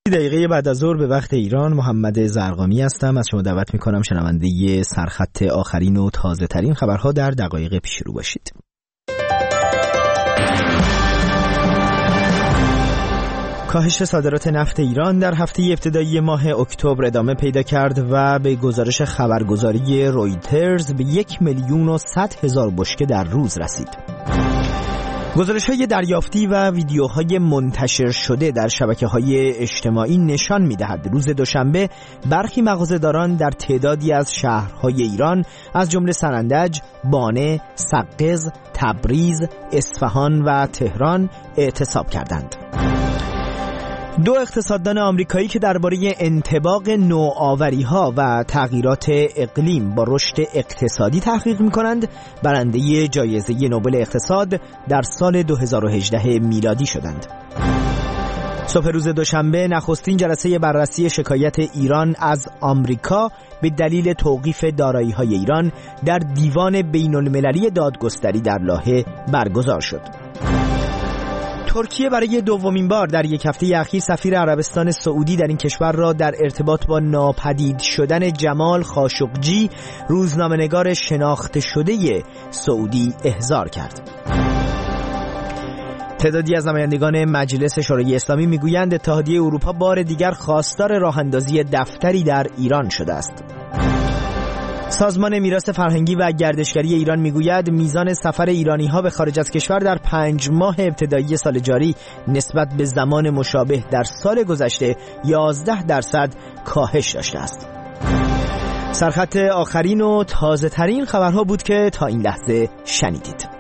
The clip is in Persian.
دقیقه بعد از ظهر به وقت ایران، محمد زرقامی هستم. از شما دعوت میکنم شنونده سرخط آخرین و تازه ترین خبرها در دقایق پیش رو باشید. کاهش صادرات نفت ایران در هفته ابتدایی ماه اکتبر ادامه پیدا کرد و به گزارش خبرگزاری رویترز به 1,100,000 بشکه در روز رسید. گزارش‌های دریافتی و ویدیوهای منتشر شده در شبکه‌های اجتماعی نشان می‌دهد روز دوشنبه برخی مغازه‌داران در تعدادی از شهرهای ایران از جمله سرندج، بانه، سقز، تبریز، اصفهان و تهران اعتصاب کردند. دو اقتصاددان آمریکایی که درباره انطباق نوآوری‌ها و تغییرات اقلیم با رشد اقتصادی تحقیق می‌کنند، برنده جایزه نوبل اقتصاد در سال 2018 میلادی شدند. صبح روز دوشنبه نخستین جلسه بررسی شکایت ایران از آمریکا به دلیل توقیف دارایی‌های ایران در دیوان بین‌المللی دادگستری در لاهه برگزار شد. ترکیه برای دومین بار در یک هفته اخیر سفیر عربستان سعودی در این کشور را در ارتباط با ناپدید شدن جمال خاشقجی، روزنامه‌نگار شناخته شده سعودی، احضار کرد. تعدادی از نمایندگان مجلس شورای اسلامی میگویند اتحادیه اروپا بار دیگر خواستار راه‌اندازی دفتری در ایران شده است. سازمان میراث فرهنگی و گردشگری ایران میگوید میزان سفر ایرانی‌ها به خارج از کشور در 5 ماه ابتدایی سال جاری نسبت به زمان مشابه در سال گذشته 11% کاهش داشته است. سرخط آخرین و تازه ترین خبرها بود که تا این لحظه شنیدید.